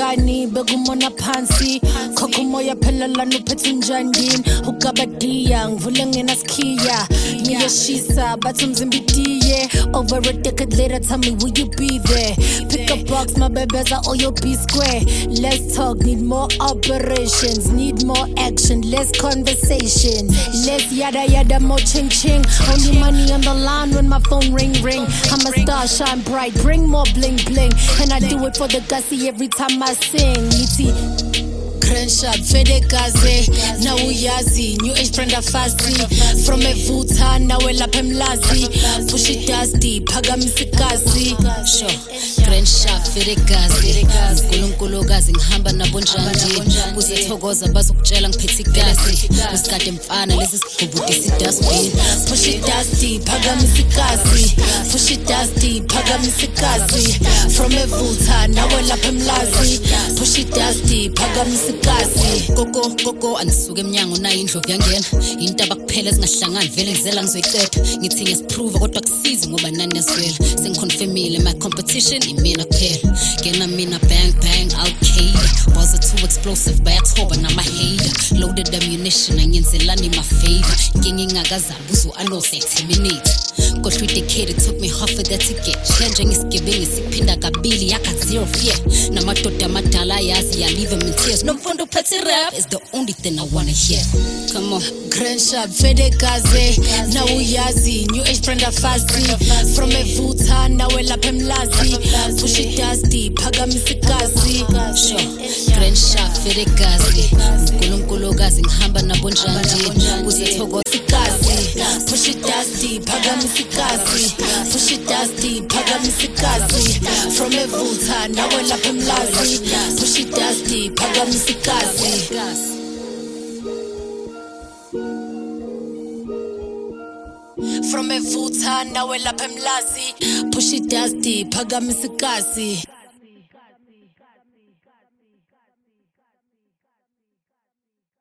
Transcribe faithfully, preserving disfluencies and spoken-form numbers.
ngani bekumona phansi khokha umoya phela lana uphethe njandini ugabadia ngivule ngena skhiya ngiyashisa bathi umzimba itiye over a decade later tell me will you be there pick a box my bebeza or your B square let's talk need more operations need more action less conversation less yada yada more ching ching only money on the line when my phone ring ring I'm a star shine bright bring more bling bling and I do it for the gussy every time I sing iti Crenshaw, Fede Gaze, now Yazi, new age friend of Fasi. From a Vuta, now a Lapem Lazi. Push it dusty, Pagamisikasi. Sure, Crenshaw, Fede Gaze, Kulunkulo Gazi, Hamba Nabunjandi. Was a Togoza Bazuk Jelang Pettigasi. Was got them finalists, Kubutisi dustbin. Push it dusty, Pagamisikasi. Push it dusty, Pagamisikasi. From a Vuta, now a Lapem Lazi. Push it dusty, Pagamisikasi. Koko koko andisuke emnyango na indlovu yangena into abakuphela zingahlangani vele ngizela ngizoyiqeda ngithi ngiyasiprove kodwa kusizi ngoba nani neswela sengiconfirmile my competition imina kuphela ngena mina bang bang okay buzz too explosive bayathoba nama hater loaded ammunition anyenzelani my favor ngingingakazabi uzo anose terminate kodwa idecade it took me half of that to get change ngisigibenge siphinda kabili yaka zero fear namadoda amadala yazi ya leave them in tears no mfundo petty rap is the only thing I wanna hear come on Crenshaw Fede Gaze now Yazi new age friend of Fasi from a Vuta now a Lapem Lazi push it dusty Pagamisikasi sure Crenshaw Fede Gaze Nkulunkulu Gazi ngihamba nabonjani uzithokoza push it dusty Pagamisikasi push it dusty Pagamisikasi from a Vuta now a Lapem Lazi push it dusty Pagamisikasi from a Vuta now a Lapem Lazi push it dusty Pagamisikasi